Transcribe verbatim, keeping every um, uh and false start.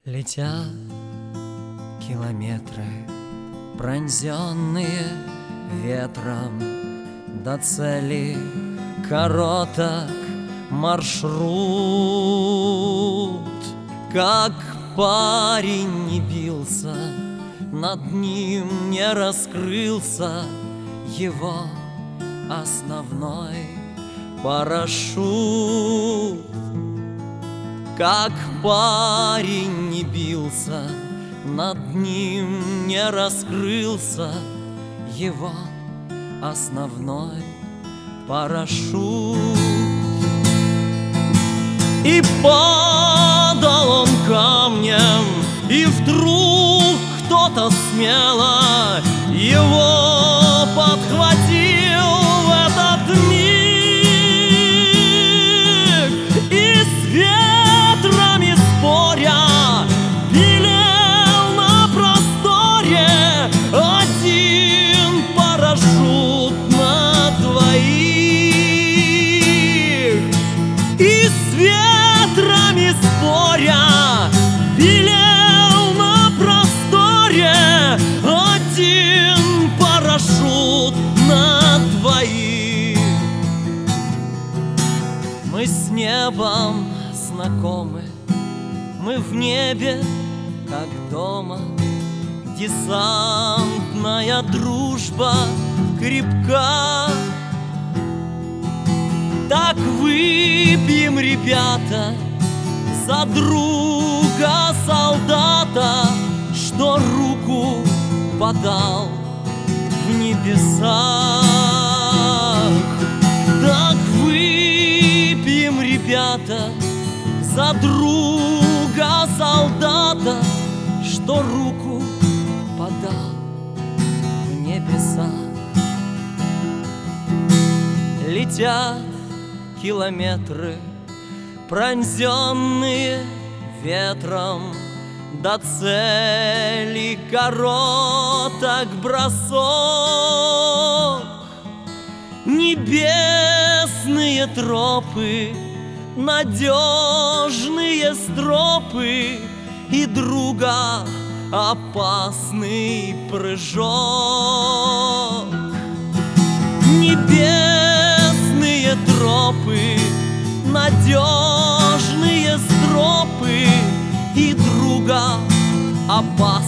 Летят километры, пронзенные ветром, до цели короток маршрут. Как парень не бился, над ним не раскрылся его основной парашют. Как парень не бился, над ним не раскрылся его основной парашют. И падал он камнем, и вдруг кто-то смело его подхватил в этот миг. И с ветрами споря белел на просторе один парашют на двоих. И с ветрами споря белел на просторе один парашют на двоих. Мы с небом знакомы, мы в небе как дома. Десантная дружба крепка. Так выпьем, ребята, за друга солдата, что руку подал в небесах. Так выпьем, ребята, за друга солдата, что руку подал в небесах. Летят километры, пронзенные ветром, до цели короток бросок. Небесные тропы, надежные стропы, и друга опасный прыжок. Небесные тропы, надежные стропы, и друга опасный